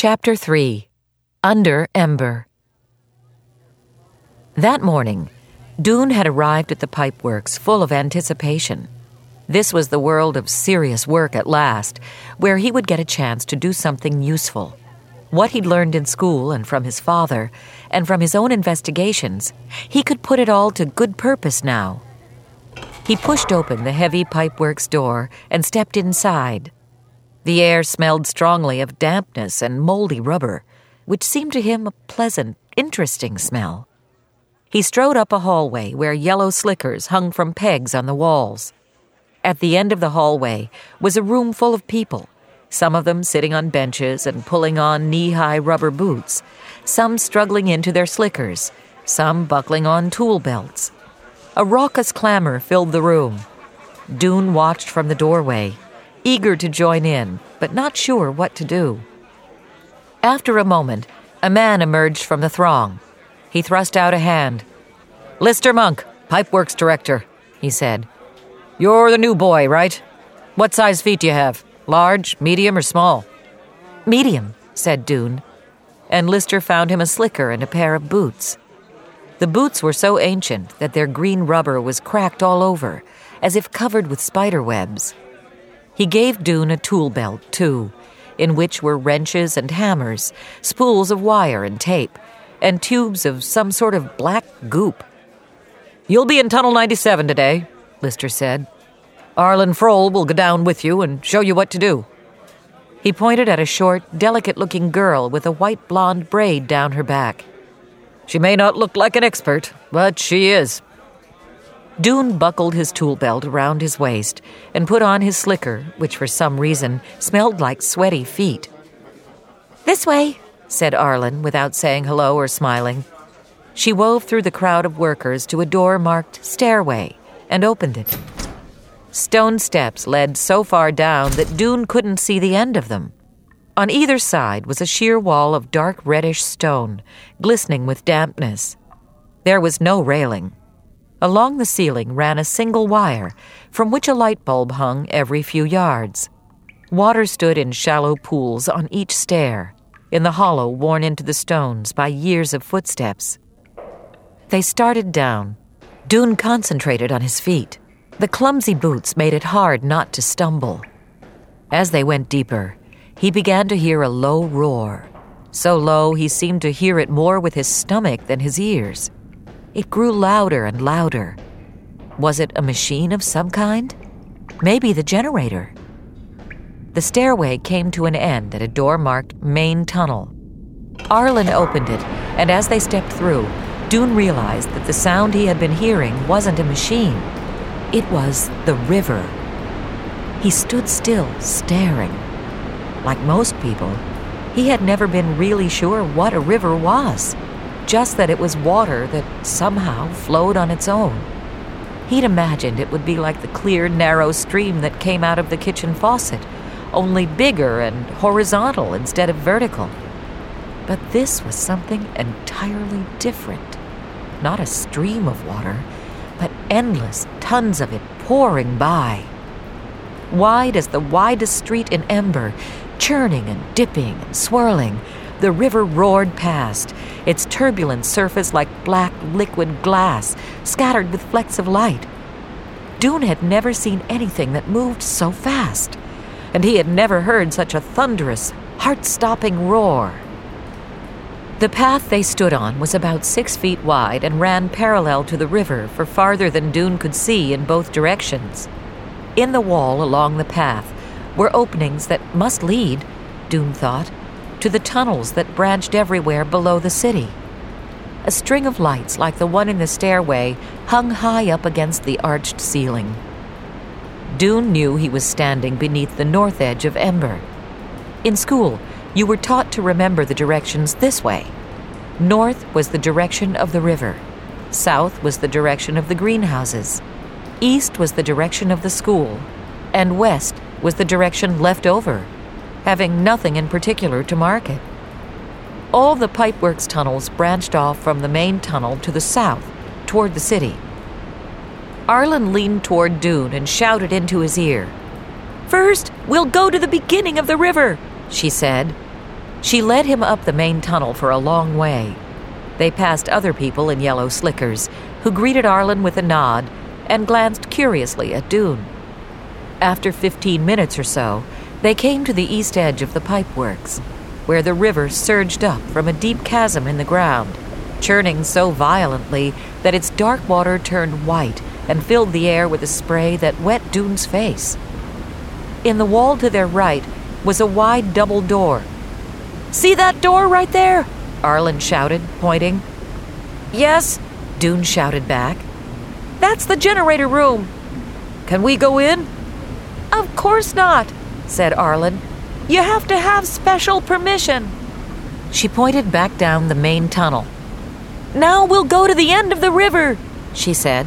Chapter 3. Under Ember. That morning, Doon had arrived at the pipeworks full of anticipation. This was the world of serious work at last, where he would get a chance to do something useful. What he'd learned in school and from his father, and from his own investigations, he could put it all to good purpose now. He pushed open the heavy pipeworks door and stepped inside. The air smelled strongly of dampness and moldy rubber, which seemed to him a pleasant, interesting smell. He strode up a hallway where yellow slickers hung from pegs on the walls. At the end of the hallway was a room full of people, some of them sitting on benches and pulling on knee-high rubber boots, some struggling into their slickers, some buckling on tool belts. A raucous clamor filled the room. Doon watched from the doorway, eager to join in, but not sure what to do. After a moment, a man emerged from the throng. He thrust out a hand. "Lister Monk, Pipeworks Director," he said. "You're the new boy, right? What size feet do you have? Large, medium, or small?" "Medium," said Doon, and Lister found him a slicker and a pair of boots. The boots were so ancient that their green rubber was cracked all over, as if covered with spider webs. He gave Doon a tool belt, too, in which were wrenches and hammers, spools of wire and tape, and tubes of some sort of black goop. "You'll be in Tunnel 97 today," Lister said. "Arlen Frohl will go down with you and show you what to do." He pointed at a short, delicate-looking girl with a white blonde braid down her back. "She may not look like an expert, but she is." Doon buckled his tool belt around his waist and put on his slicker, which for some reason smelled like sweaty feet. "This way," said Arlen without saying hello or smiling. She wove through the crowd of workers to a door marked Stairway and opened it. Stone steps led so far down that Doon couldn't see the end of them. On either side was a sheer wall of dark reddish stone, glistening with dampness. There was no railing. Along the ceiling ran a single wire, from which a light bulb hung every few yards. Water stood in shallow pools on each stair, in the hollow worn into the stones by years of footsteps. They started down. Doon concentrated on his feet. The clumsy boots made it hard not to stumble. As they went deeper, he began to hear a low roar. So low he seemed to hear it more with his stomach than his ears. It grew louder and louder. Was it a machine of some kind? Maybe the generator. The stairway came to an end at a door marked Main Tunnel. Arlen opened it, and as they stepped through, Doon realized that the sound he had been hearing wasn't a machine. It was the river. He stood still, staring. Like most people, he had never been really sure what a river was. Just that it was water that somehow flowed on its own. He'd imagined it would be like the clear, narrow stream that came out of the kitchen faucet, only bigger and horizontal instead of vertical. But this was something entirely different. Not a stream of water, but endless tons of it pouring by. Wide as the widest street in Ember, churning and dipping and swirling, the river roared past, its turbulent surface like black liquid glass, scattered with flecks of light. Doon had never seen anything that moved so fast, and he had never heard such a thunderous, heart-stopping roar. The path they stood on was about 6 feet wide and ran parallel to the river for farther than Doon could see in both directions. In the wall along the path were openings that must lead, Doon thought, to the tunnels that branched everywhere below the city. A string of lights like the one in the stairway hung high up against the arched ceiling. Doon knew he was standing beneath the north edge of Ember. In school, you were taught to remember the directions this way. North was the direction of the river. South was the direction of the greenhouses. East was the direction of the school. And west was the direction left over, having nothing in particular to mark it. All the pipeworks tunnels branched off from the main tunnel to the south, toward the city. Arlen leaned toward Doon and shouted into his ear. "First, we'll go to the beginning of the river," she said. She led him up the main tunnel for a long way. They passed other people in yellow slickers, who greeted Arlen with a nod and glanced curiously at Dune. After 15 minutes or so, they came to the east edge of the pipeworks, where the river surged up from a deep chasm in the ground, churning so violently that its dark water turned white and filled the air with a spray that wet Dune's face. In the wall to their right was a wide double door. "See that door right there?" Arlen shouted, pointing. "Yes," Dune shouted back. "That's the generator room." "Can we go in?" "Of course not," said Arlen. "You have to have special permission." She pointed back down the main tunnel. "Now we'll go to the end of the river," she said.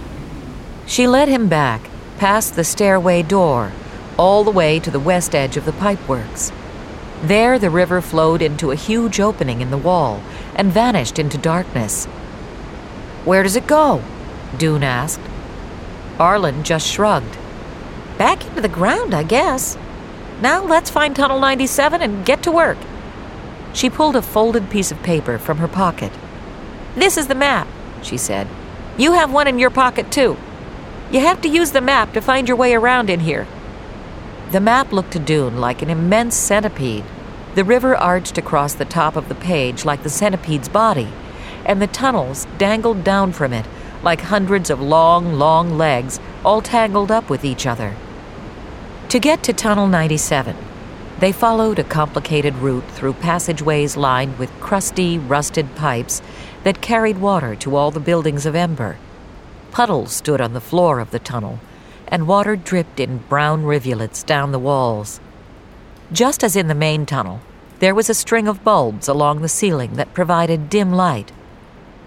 She led him back, past the stairway door, all the way to the west edge of the pipeworks. There the river flowed into a huge opening in the wall and vanished into darkness. "Where does it go?" Dune asked. Arlen just shrugged. "Back into the ground, I guess. Now let's find Tunnel 97 and get to work." She pulled a folded piece of paper from her pocket. "This is the map," she said. "You have one in your pocket, too. You have to use the map to find your way around in here." The map looked to Dune like an immense centipede. The river arched across the top of the page like the centipede's body, and the tunnels dangled down from it like hundreds of long, long legs all tangled up with each other. To get to Tunnel 97, they followed a complicated route through passageways lined with crusty, rusted pipes that carried water to all the buildings of Ember. Puddles stood on the floor of the tunnel, and water dripped in brown rivulets down the walls. Just as in the main tunnel, there was a string of bulbs along the ceiling that provided dim light.